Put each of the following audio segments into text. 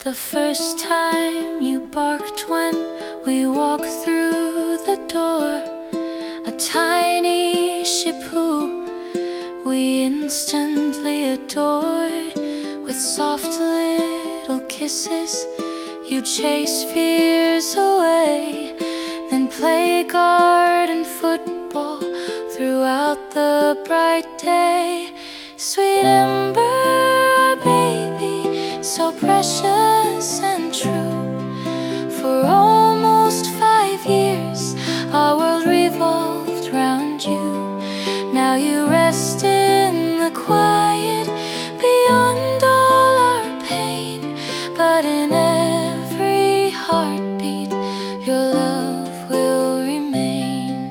The first time you barked when we walked through the door, a tiny ship who we instantly adored. With soft little kisses you chase fears away, then play garden football throughout the bright day. Sweet Ember, baby, so precious and true. For almost 5 years our world revolved round you. Now you rest in the quiet beyond all our pain, but in every heartbeat your love will remain.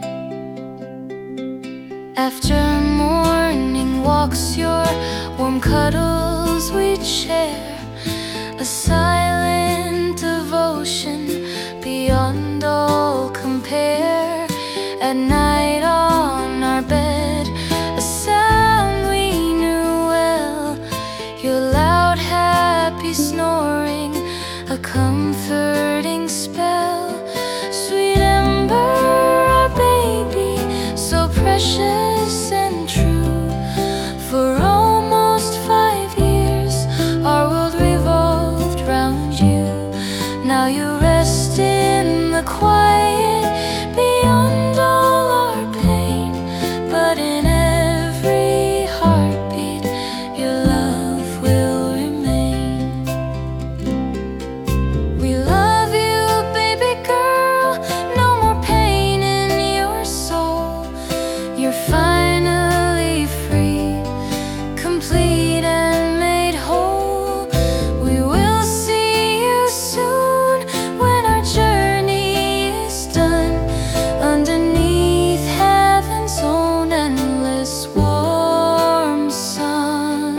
After morning walks, your warm cuddles we'd share, a silent devotion beyond all compare. At night on our bed, a sound we knew well, your loud happy snoring, a comforting spell. Sweet Ember, our baby, so precious and true. For almost 5 years our world revolved round you. Now you rest in the quiet beyond all our pain, but in every heartbeat your love will remain. We love you, baby girl, no more pain in your soul. You're finally free, complete and made whole. We will see you soon when our journey is done, underneath heaven's own endless warm sun.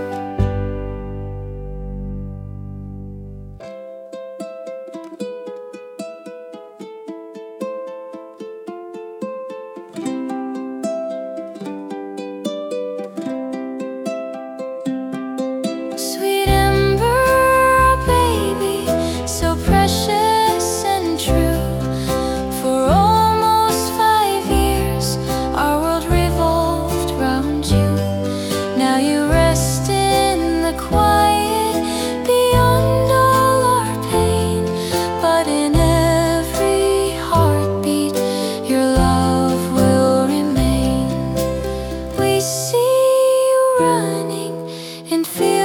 Sweet Ember, baby, so precious and true. For almost 5 years our world revolved round you. Now you rest in the quiet beyond all our pain, but in every heartbeat your love will remain. We see you running in fear